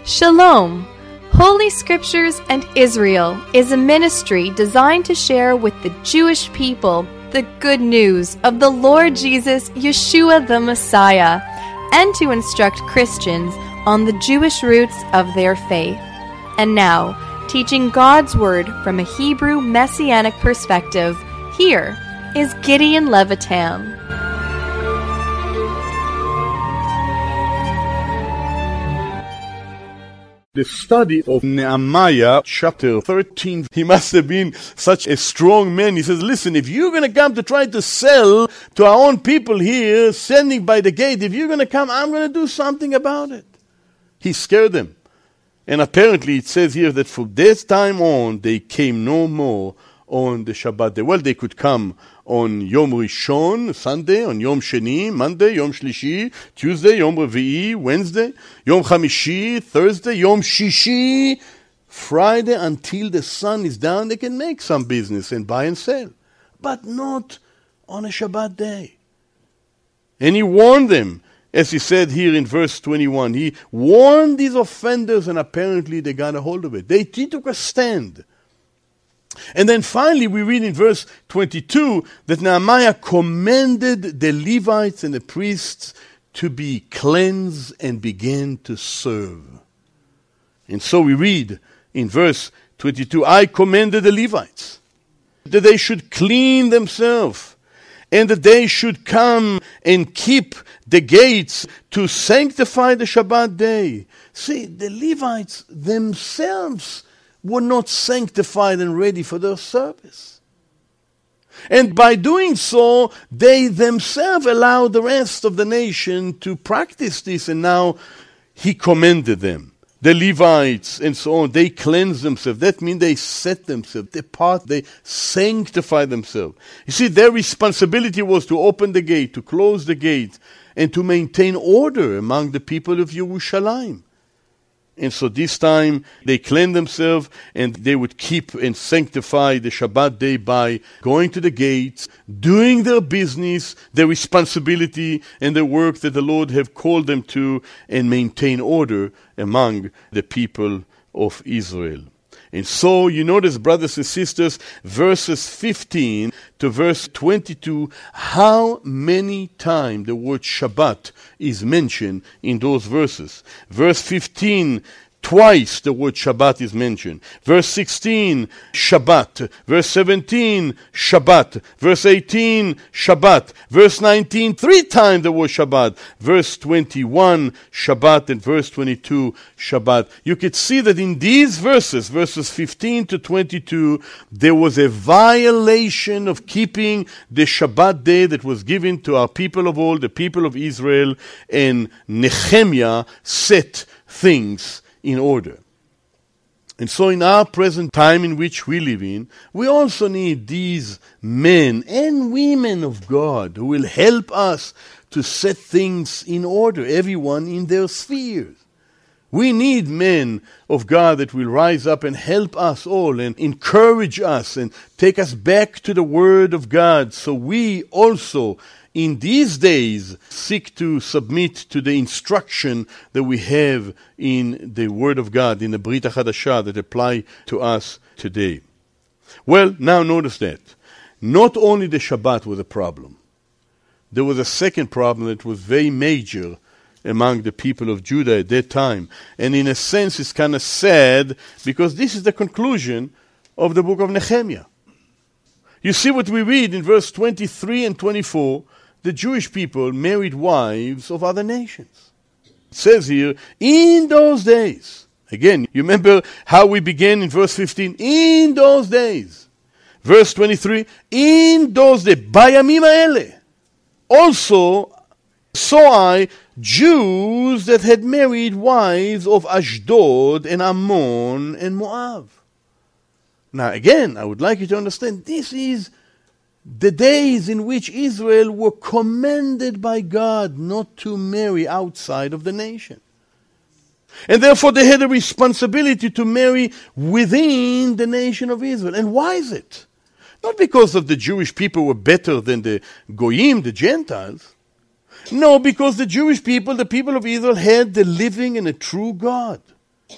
Shalom! Holy Scriptures and Israel is a ministry designed to share with the Jewish people the good news of the Lord Jesus, Yeshua the Messiah, and to instruct Christians on the Jewish roots of their faith. And now, teaching God's Word from a Hebrew Messianic perspective, here is Gideon Levitam. The study of Nehemiah chapter 13, he must have been such a strong man. He says, listen, if you're going to come to try to sell to our own people here, standing by the gate, if you're going to come, I'm going to do something about it. He scared them. And apparently it says here that from this time on, they came no more on the Shabbat day. Well, they could come on Yom Rishon, Sunday, on Yom Sheni, Monday, Yom Shlishi, Tuesday, Yom Revi'i, Wednesday, Yom Chamishi, Thursday, Yom Shishi, Friday, until the sun is down. They can make some business and buy and sell, but not on a Shabbat day. And he warned them, as he said here in verse 21. He warned these offenders, and apparently they got a hold of it. He took a stand. And then finally we read in verse 22 that Nehemiah commanded the Levites and the priests to be cleansed and begin to serve. And so we read in verse 22, I commanded the Levites that they should clean themselves and that they should come and keep the gates to sanctify the Shabbat day. See, the Levites themselves were not sanctified and ready for their service. And by doing so, they themselves allowed the rest of the nation to practice this, and now he commended them. The Levites and so on, they cleansed themselves. That means they set themselves apart, they sanctify themselves. You see, their responsibility was to open the gate, to close the gate, and to maintain order among the people of Yerushalayim. And so this time they cleanse themselves, and they would keep and sanctify the Shabbat day by going to the gates, doing their business, their responsibility, and the work that the Lord have called them to, and maintain order among the people of Israel. And so you notice, brothers and sisters, verses 15 to verse 22, how many times the word Shabbat is mentioned in those verses. Verse 15, twice the word Shabbat is mentioned. Verse 16, Shabbat. Verse 17, Shabbat. Verse 18, Shabbat. Verse 19, three times the word Shabbat. Verse 21, Shabbat. And verse 22, Shabbat. You could see that in these verses 15 to 22, there was a violation of keeping the Shabbat day that was given to our people of old, the people of Israel, and Nehemiah set things in order. And so in our present time in which we live in, we also need these men and women of God who will help us to set things in order, everyone in their spheres. We need men of God that will rise up and help us all and encourage us and take us back to the Word of God, so we also in these days seek to submit to the instruction that we have in the Word of God, in the Brit HaChadashah, that apply to us today. Well, now notice that. Not only the Shabbat was a problem. There was a second problem that was very major among the people of Judah at that time. And in a sense, it's kind of sad, because this is the conclusion of the book of Nehemiah. You see what we read in verse 23 and 24, the Jewish people married wives of other nations. It says here, in those days. Again, you remember how we began in verse 15? In those days. Verse 23, in those days, bayamim ha'ele. Also saw I Jews that had married wives of Ashdod and Ammon and Moab. Now again, I would like you to understand, this is the days in which Israel were commanded by God not to marry outside of the nation. And therefore they had a responsibility to marry within the nation of Israel. And why is it? Not because of the Jewish people were better than the Goyim, the Gentiles. No, because the Jewish people, the people of Israel, had the living and a true God.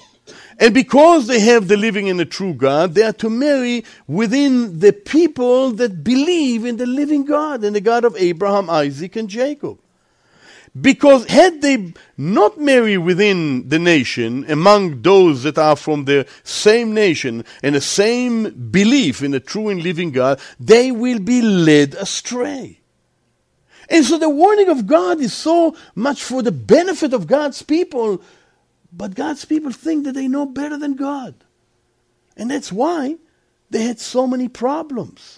And because they have the living and the true God, they are to marry within the people that believe in the living God and the God of Abraham, Isaac, and Jacob. Because had they not married within the nation, among those that are from the same nation and the same belief in the true and living God, they will be led astray. And so the warning of God is so much for the benefit of God's people, but God's people think that they know better than God. And that's why they had so many problems.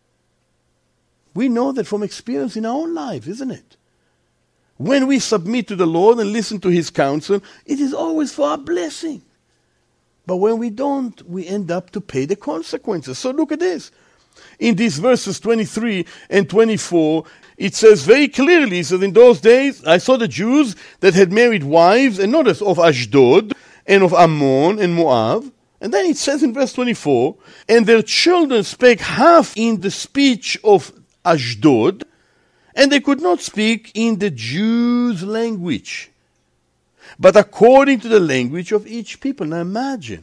We know that from experience in our own life, isn't it? When we submit to the Lord and listen to His counsel, it is always for our blessing. But when we don't, we end up to pay the consequences. So look at this. In these verses 23 and 24, it says very clearly, it says, in those days I saw the Jews that had married wives, and notice, of Ashdod, and of Ammon, and Moab. And then it says in verse 24, and their children spake half in the speech of Ashdod, and they could not speak in the Jews' language, but according to the language of each people. Now imagine,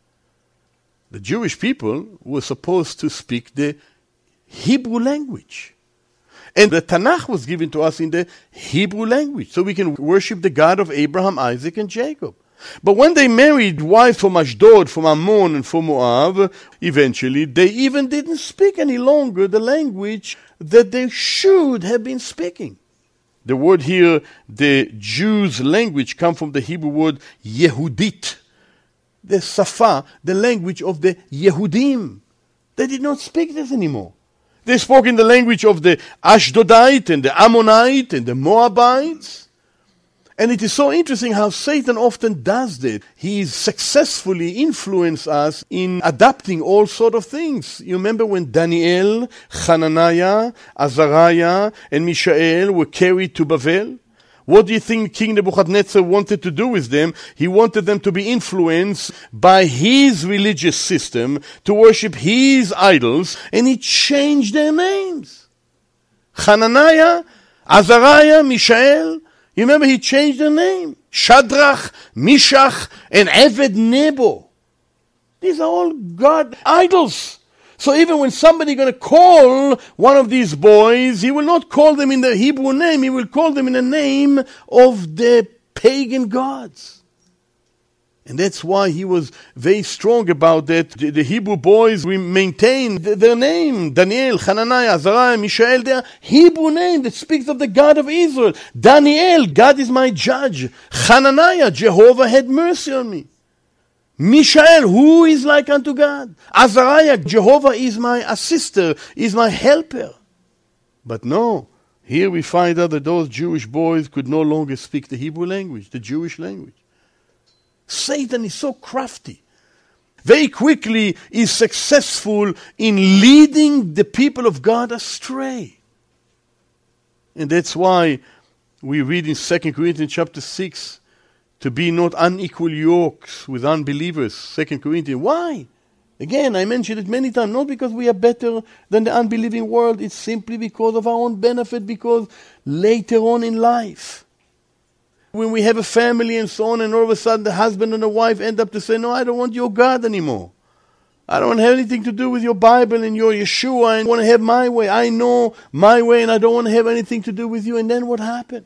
the Jewish people were supposed to speak the Hebrew language. And the Tanakh was given to us in the Hebrew language, so we can worship the God of Abraham, Isaac, and Jacob. But when they married wives from Ashdod, from Ammon, and from Moab, eventually they even didn't speak any longer the language that they should have been speaking. The word here, the Jews' language, comes from the Hebrew word Yehudit, the Safa, the language of the Yehudim. They did not speak this anymore. They spoke in the language of the Ashdodite and the Ammonite and the Moabites. And it is so interesting how Satan often does that. He successfully influences us in adapting all sort of things. You remember when Daniel, Hananiah, Azariah, and Mishael were carried to Babel? What do you think King Nebuchadnezzar wanted to do with them? He wanted them to be influenced by his religious system, to worship his idols, and he changed their names. Hananiah, Azariah, Mishael. You remember he changed their name. Shadrach, Meshach, and Abednego. These are all God idols. So even when somebody is going to call one of these boys, he will not call them in the Hebrew name. He will call them in the name of the pagan gods. And that's why he was very strong about that. The Hebrew boys, we maintain their name. Daniel, Hananiah, Azariah, Mishael, their Hebrew name that speaks of the God of Israel. Daniel, God is my judge. Hananiah, Jehovah had mercy on me. Mishael, who is like unto God? Azariah, Jehovah is my assister, is my helper. But no, here we find out that those Jewish boys could no longer speak the Hebrew language, the Jewish language. Satan is so crafty. Very quickly is successful in leading the people of God astray. And that's why we read in 2 Corinthians chapter 6, to be not unequal yokes with unbelievers. 2 Corinthians. Why? Again, I mentioned it many times, not because we are better than the unbelieving world. It's simply because of our own benefit, because later on in life, when we have a family and so on, and all of a sudden the husband and the wife end up to say, no, I don't want your God anymore. I don't have anything to do with your Bible and your Yeshua. I want to have my way. I know my way and I don't want to have anything to do with you. And then what happened?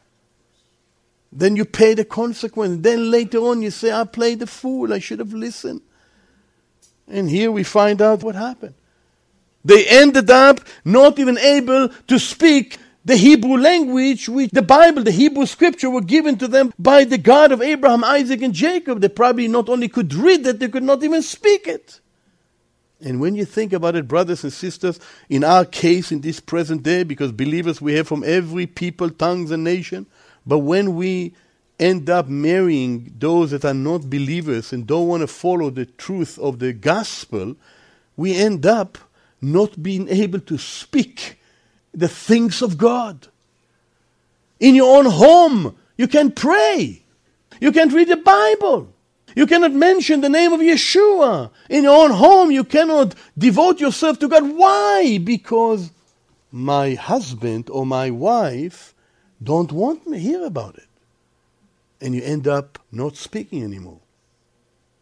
Then you pay the consequence. Then later on you say, I played the fool. I should have listened. And here we find out what happened. They ended up not even able to speak the Hebrew language, which the Bible, the Hebrew scripture, were given to them by the God of Abraham, Isaac, and Jacob. They probably not only could read it, they could not even speak it. And when you think about it, brothers and sisters, in our case, in this present day, because believers we have from every people, tongues, and nation, but when we end up marrying those that are not believers and don't want to follow the truth of the gospel, we end up not being able to speak the things of God. In your own home, you can pray. You can't read the Bible. You cannot mention the name of Yeshua. In your own home, you cannot devote yourself to God. Why? Because my husband or my wife don't want me to hear about it. And you end up not speaking anymore.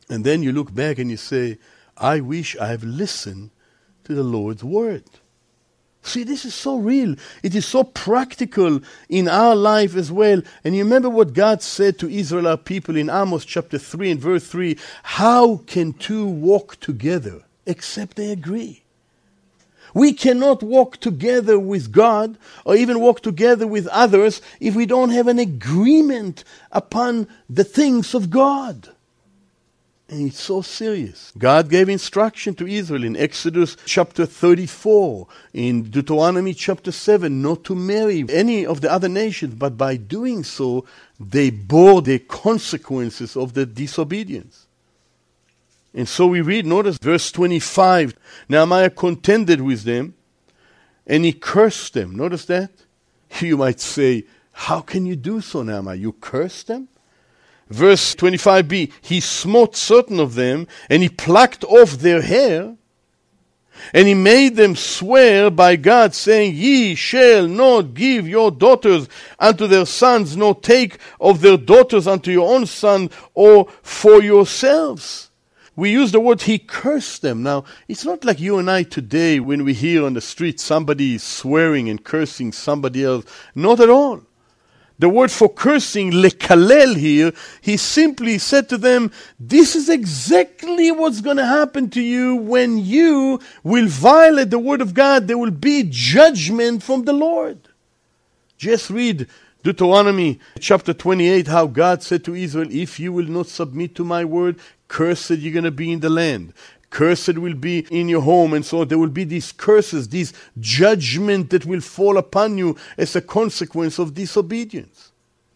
And then you look back and you say, I wish I have listened to the Lord's word. See, this is so real. It is so practical in our life as well. And you remember what God said to Israel, our people, in Amos chapter 3 and verse 3. How can two walk together except they agree? We cannot walk together with God or even walk together with others if we don't have an agreement upon the things of God. And it's so serious. God gave instruction to Israel in Exodus chapter 34, in Deuteronomy chapter 7, not to marry any of the other nations, but by doing so, they bore the consequences of the disobedience. And so we read, notice verse 25, Nehemiah contended with them, and he cursed them. Notice that? You might say, how can you do so, Nehemiah? You curse them? Verse 25b, he smote certain of them, and he plucked off their hair, and he made them swear by God, saying, Ye shall not give your daughters unto their sons, nor take of their daughters unto your own son, or for yourselves. We use the word he cursed them. Now, it's not like you and I today when we hear on the street somebody swearing and cursing somebody else. Not at all. The word for cursing, lekalel here, he simply said to them, this is exactly what's going to happen to you when you will violate the word of God. There will be judgment from the Lord. Just read Deuteronomy chapter 28, how God said to Israel, if you will not submit to my word, cursed you're going to be in the land. Cursed will be in your home, and so there will be these curses, these judgment that will fall upon you as a consequence of disobedience.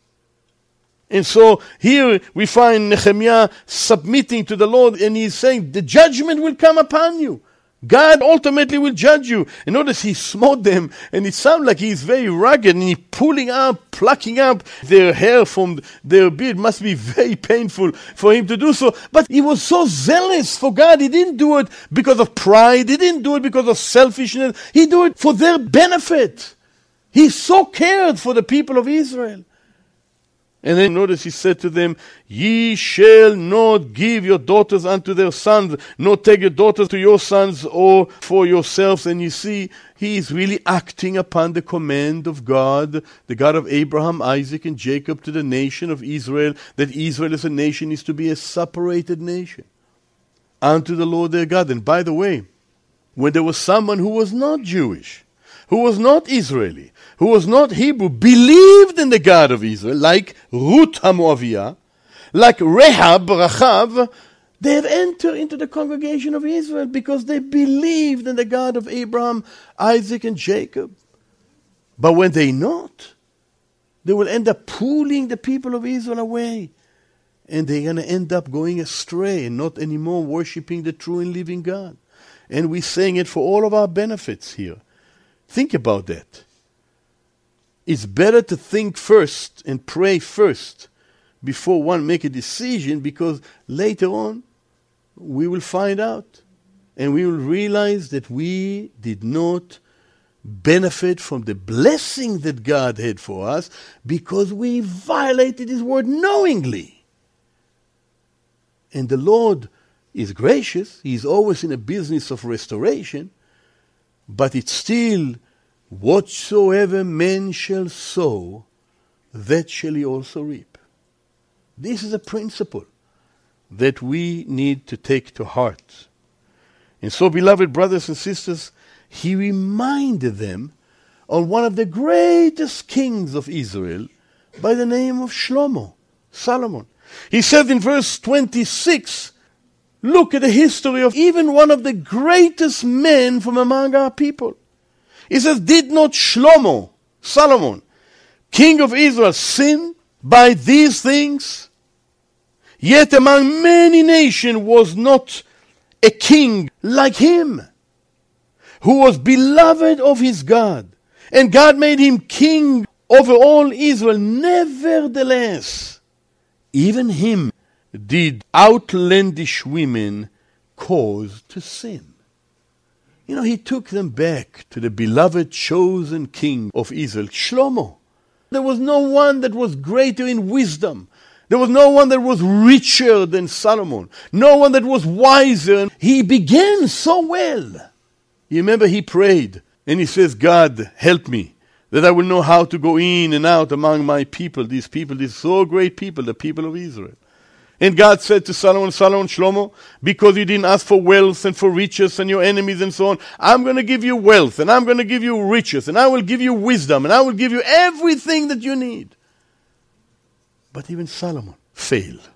And so here we find Nehemiah submitting to the Lord, and he's saying, the judgment will come upon you. God ultimately will judge you. And notice he smote them, and it sounds like he's very rugged, and he's plucking up their hair from their beard. It must be very painful for him to do so. But he was so zealous for God. He didn't do it because of pride. He didn't do it because of selfishness. He did it for their benefit. He so cared for the people of Israel. And then notice he said to them, Ye shall not give your daughters unto their sons, nor take your daughters to your sons or for yourselves. And you see, he is really acting upon the command of God, the God of Abraham, Isaac, and Jacob, to the nation of Israel, that Israel as a nation is to be a separated nation unto the Lord their God. And by the way, when there was someone who was not Jewish, who was not Israeli, who was not Hebrew, believed in the God of Israel, like Ruth HaMoaviyah, like Rachav, they have entered into the congregation of Israel because they believed in the God of Abraham, Isaac, and Jacob. But when they not, they will end up pulling the people of Israel away. And they're going to end up going astray and not anymore worshiping the true and living God. And we're saying it for all of our benefits here. Think about that. It's better to think first and pray first before one make a decision, because later on we will find out and we will realize that we did not benefit from the blessing that God had for us because we violated His word knowingly. And the Lord is gracious. He is always in a business of restoration. But it's still, whatsoever man shall sow, that shall he also reap. This is a principle that we need to take to heart. And so, beloved brothers and sisters, he reminded them of one of the greatest kings of Israel by the name of Shlomo, Solomon. He said in verse 26, look at the history of even one of the greatest men from among our people. He says, did not Shlomo, Solomon, king of Israel, sin by these things? Yet among many nations was not a king like him, who was beloved of his God. And God made him king over all Israel. Nevertheless, even him did outlandish women cause to sin. You know, he took them back to the beloved chosen king of Israel, Shlomo. There was no one that was greater in wisdom There was no one that was richer than Solomon. No one that was wiser. He began so well. You remember he prayed and he says, God, help me, that I will know how to go in and out among my people, these so great people, the people of Israel. And God said to Solomon, Shlomo, because you didn't ask for wealth and for riches and your enemies and so on, I'm going to give you wealth and I'm going to give you riches and I will give you wisdom and I will give you everything that you need. But even Solomon failed.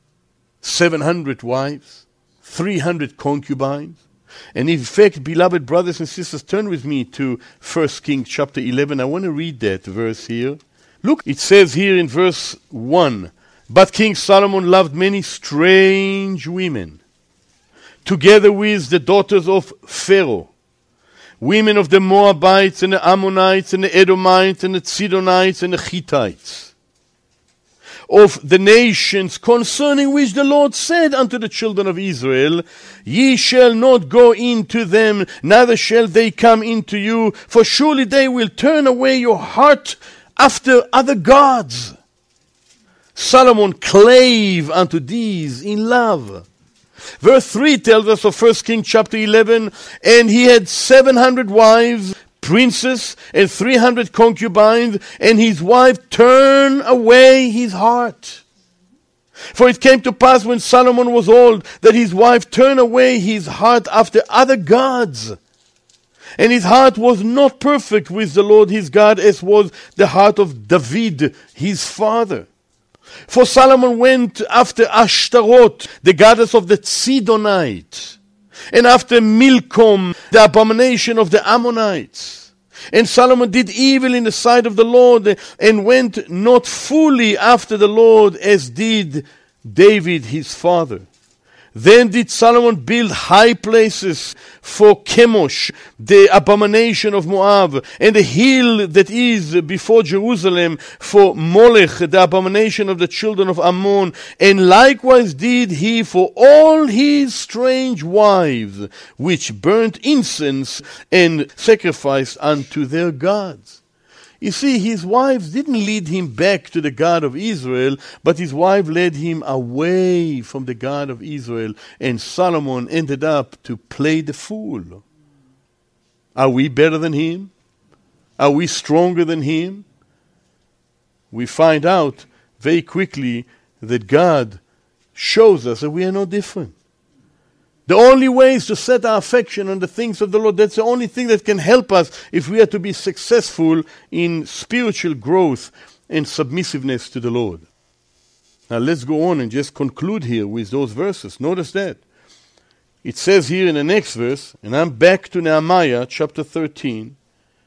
700 wives, 300 concubines. And in fact, beloved brothers and sisters, turn with me to 1 Kings chapter 11. I want to read that verse here. Look, it says here in verse 1, but King Solomon loved many strange women, together with the daughters of Pharaoh, women of the Moabites and the Ammonites and the Edomites and the Sidonites and the Hittites, of the nations concerning which the Lord said unto the children of Israel, ye shall not go into them, neither shall they come into you, for surely they will turn away your heart after other gods. Solomon clave unto these in love. Verse 3 tells us of 1 Kings chapter 11, and he had 700 wives, princes, and 300 concubines, and his wife turned away his heart. For it came to pass when Solomon was old, that his wife turned away his heart after other gods. And his heart was not perfect with the Lord his God, as was the heart of David his father. For Solomon went after Ashtaroth, the goddess of the Sidonites, and after Milcom, the abomination of the Ammonites. And Solomon did evil in the sight of the Lord, and went not fully after the Lord, as did David his father. Then did Solomon build high places for Chemosh, the abomination of Moab, and the hill that is before Jerusalem for Molech, the abomination of the children of Ammon. And likewise did he for all his strange wives, which burnt incense and sacrificed unto their gods. You see, his wives didn't lead him back to the God of Israel, but his wife led him away from the God of Israel, and Solomon ended up to play the fool. Are we better than him? Are we stronger than him? We find out very quickly that God shows us that we are no different. The only way is to set our affection on the things of the Lord. That's the only thing that can help us if we are to be successful in spiritual growth and submissiveness to the Lord. Now let's go on and just conclude here with those verses. Notice that. It says here in the next verse, and I'm back to Nehemiah chapter 13.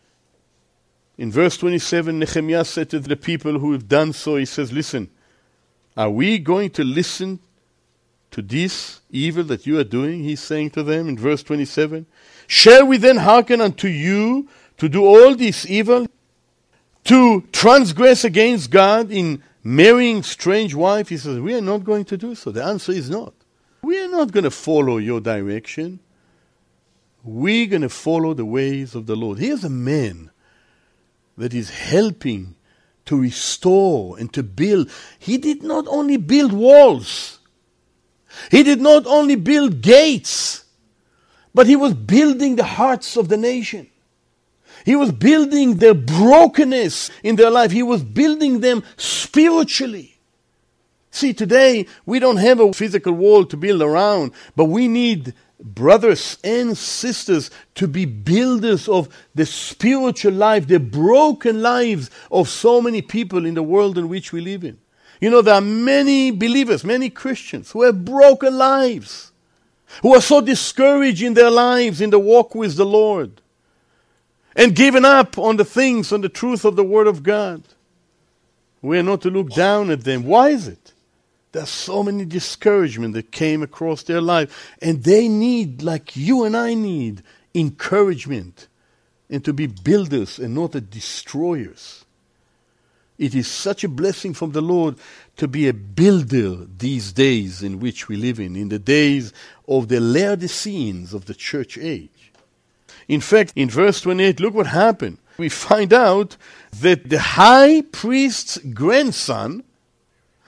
In verse 27, Nehemiah said to the people who have done so, he says, listen, are we going to listen to this evil that you are doing? He's saying to them in verse 27, shall we then hearken unto you to do all this evil, to transgress against God in marrying strange wife? He says, we are not going to do so. The answer is not. We are not going to follow your direction. We're going to follow the ways of the Lord. Here's a man that is helping to restore and to build. He did not only build walls, he did not only build gates, but he was building the hearts of the nation. He was building their brokenness in their life. He was building them spiritually. See, today we don't have a physical wall to build around, but we need brothers and sisters to be builders of the spiritual life, the broken lives of so many people in the world in which we live in. You know, there are many believers, many Christians who have broken lives, who are so discouraged in their lives, in the walk with the Lord, and given up on the things, on the truth of the Word of God. We are not to look down at them. Why is it? There are so many discouragement that came across their life, and they need, like you and I need, encouragement, and to be builders and not destroyers. It is such a blessing from the Lord to be a builder these days in which we live in the days of the Laodiceans of the church age. In fact, in verse 28, look what happened. We find out that the high priest's grandson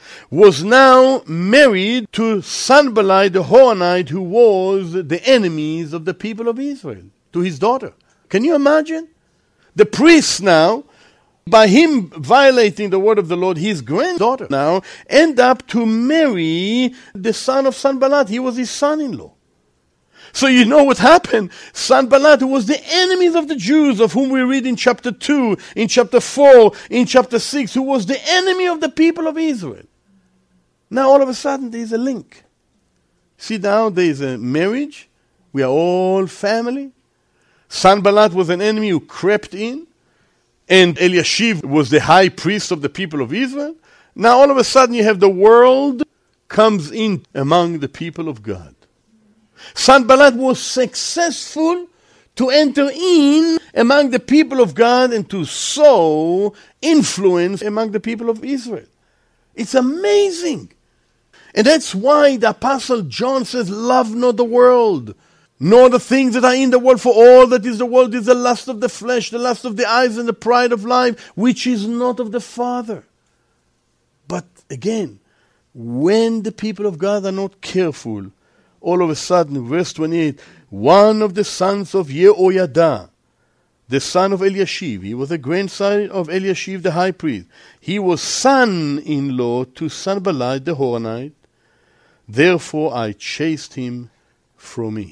was now married to Sanballat the Horonite, who was the enemies of the people of Israel, to his daughter. Can you imagine? The priest now, by him violating the word of the Lord, his granddaughter now end up to marry the son of Sanballat. He was his son-in-law. So you know what happened? Sanballat, who was the enemies of the Jews, of whom we read in chapter 2, in chapter 4, in chapter 6, who was the enemy of the people of Israel. Now all of a sudden there is a link. See, now there is a marriage. We are all family. Sanballat was an enemy who crept in. And Eliashib was the high priest of the people of Israel. Now all of a sudden you have the world comes in among the people of God. Sanballat was successful to enter in among the people of God and to sow influence among the people of Israel. It's amazing. And that's why the Apostle John says, love not the world, nor the things that are in the world, for all that is the world is the lust of the flesh, the lust of the eyes, and the pride of life, which is not of the Father. But again, when the people of God are not careful, all of a sudden, verse 28, one of the sons of Yehoiada, the son of Eliashib, he was a grandson of Eliashib the high priest. He was son-in-law to Sanballat the Horonite. Therefore I chased him from me.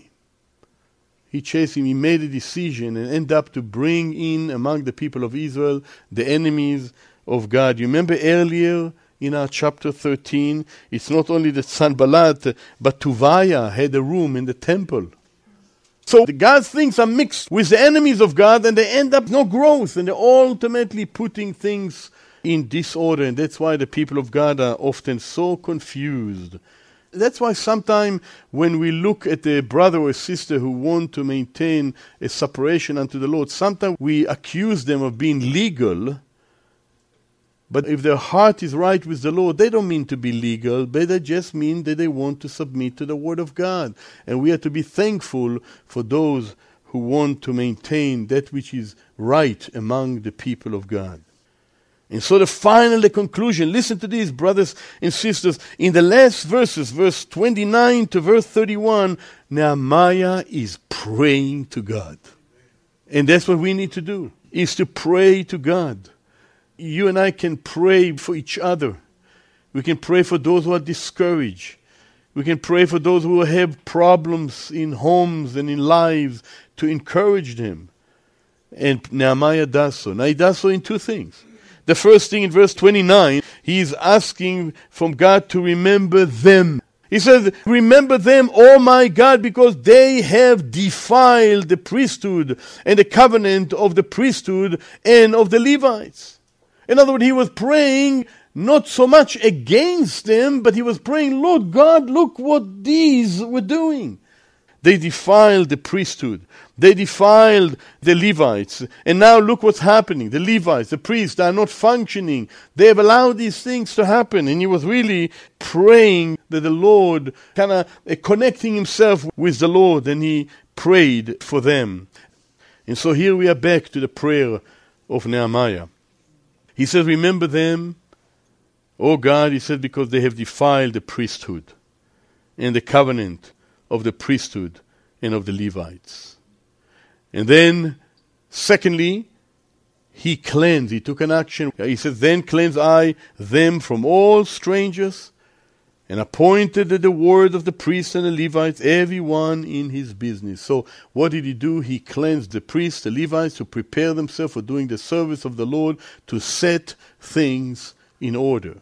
He chased him, he made a decision and ended up to bring in among the people of Israel the enemies of God. You remember earlier in our chapter 13, it's not only that Sanballat, but Tobiah had a room in the temple. So God's things are mixed with the enemies of God, and they end up no growth, and they're ultimately putting things in disorder. And that's why the people of God are often so confused. That's why sometimes when we look at a brother or a sister who want to maintain a separation unto the Lord, sometimes we accuse them of being legal. But if their heart is right with the Lord, they don't mean to be legal, but they just mean that they want to submit to the Word of God. And we are to be thankful for those who want to maintain that which is right among the people of God. And so the conclusion, listen to this, brothers and sisters. In the last verses, verse 29 to verse 31, Nehemiah is praying to God. And that's what we need to do, is to pray to God. You and I can pray for each other. We can pray for those who are discouraged. We can pray for those who have problems in homes and in lives, to encourage them. And Nehemiah does so. Now he does so in two things. The first thing, in verse 29, he is asking from God to remember them. He says, remember them, oh my God, because they have defiled the priesthood and the covenant of the priesthood and of the Levites. In other words, he was praying not so much against them, but he was praying, Lord God, look what these were doing. They defiled the priesthood. They defiled the Levites. And now look what's happening. The Levites, the priests, are not functioning. They have allowed these things to happen. And he was really praying that the Lord, kind of connecting himself with the Lord, and he prayed for them. And so here we are back to the prayer of Nehemiah. He says, remember them, oh God, he said, because they have defiled the priesthood and the covenant of the priesthood and of the Levites. And then, secondly, he cleansed. He took an action. He says, then cleanse I them from all strangers, and appointed the word of the priests and the Levites, every one in his business. So what did he do? He cleansed the priests, the Levites, to prepare themselves for doing the service of the Lord, to set things in order.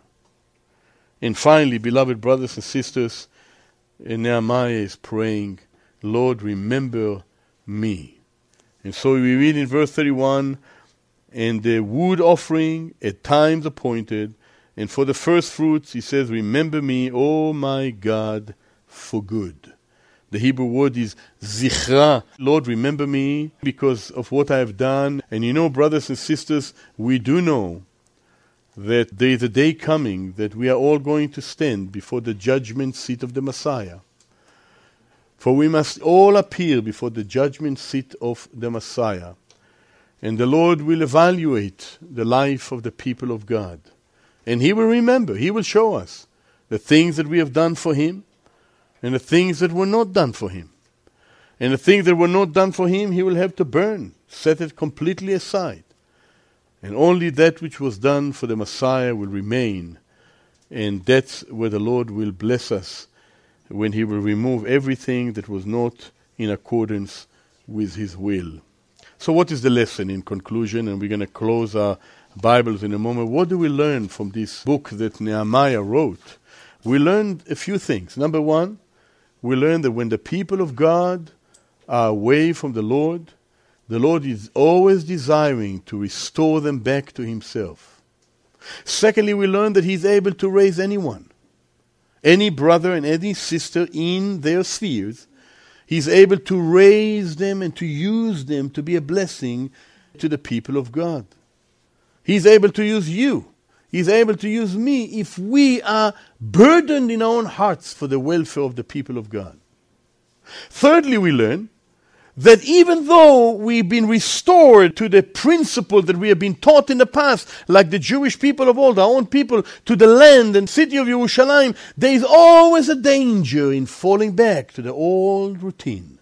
And finally, beloved brothers and sisters, Nehemiah is praying, Lord, remember me. And so we read in verse 31, and the wood offering at times appointed, and for the first fruits, he says, remember me, O my God, for good. The Hebrew word is zichra. Lord, remember me because of what I have done. And you know, brothers and sisters, we do know that there is a day coming that we are all going to stand before the judgment seat of the Messiah. For we must all appear before the judgment seat of the Messiah. And the Lord will evaluate the life of the people of God. And He will remember. He will show us the things that we have done for Him and the things that were not done for Him. And the things that were not done for Him, He will have to burn, set it completely aside. And only that which was done for the Messiah will remain. And that's where the Lord will bless us, when He will remove everything that was not in accordance with His will. So what is the lesson in conclusion? And we're going to close our Bibles in a moment. What do we learn from this book that Nehemiah wrote? We learned a few things. Number one, we learned that when the people of God are away from the Lord is always desiring to restore them back to Himself. Secondly, we learned that He's able to raise anyone, any brother and any sister in their spheres. He's able to raise them and to use them to be a blessing to the people of God. He's able to use you. He's able to use me if we are burdened in our own hearts for the welfare of the people of God. Thirdly, we learn that even though we've been restored to the principle that we have been taught in the past, like the Jewish people of old, our own people, to the land and city of Yerushalayim, there is always a danger in falling back to the old routine.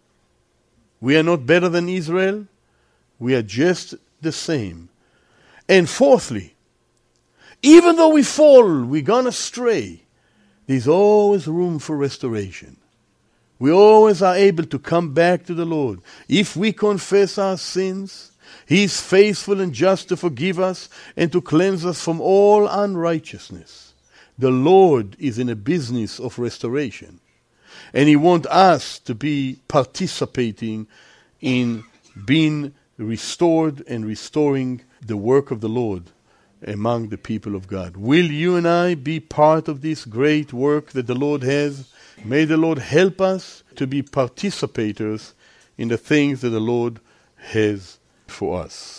We are not better than Israel. We are just the same. And fourthly, even though we fall, we've gone astray, there's always room for restoration. We always are able to come back to the Lord. If we confess our sins, He is faithful and just to forgive us and to cleanse us from all unrighteousness. The Lord is in a business of restoration. And He wants us to be participating in being restored and restoring the work of the Lord among the people of God. Will you and I be part of this great work that the Lord has? May the Lord help us to be participators in the things that the Lord has for us.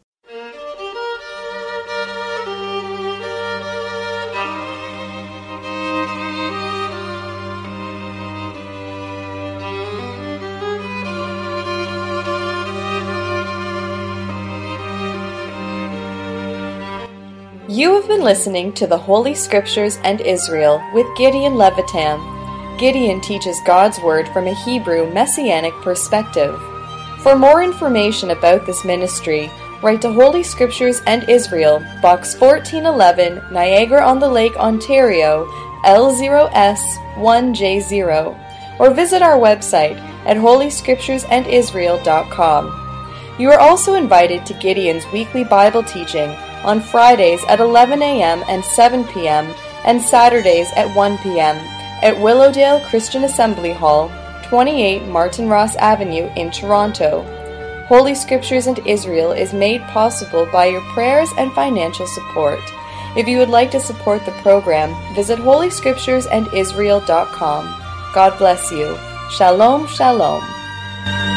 You have been listening to the Holy Scriptures and Israel with Gideon Levitam. Gideon teaches God's Word from a Hebrew Messianic perspective. For more information about this ministry, write to Holy Scriptures and Israel, Box 1411, Niagara-on-the-Lake, Ontario, L0S1J0, or visit our website at holyscripturesandisrael.com. You are also invited to Gideon's weekly Bible teaching on Fridays at 11 a.m. and 7 p.m. and Saturdays at 1 p.m. at Willowdale Christian Assembly Hall, 28 Martin Ross Avenue in Toronto. Holy Scriptures and Israel is made possible by your prayers and financial support. If you would like to support the program, visit holyscripturesandisrael.com. God bless you. Shalom, shalom.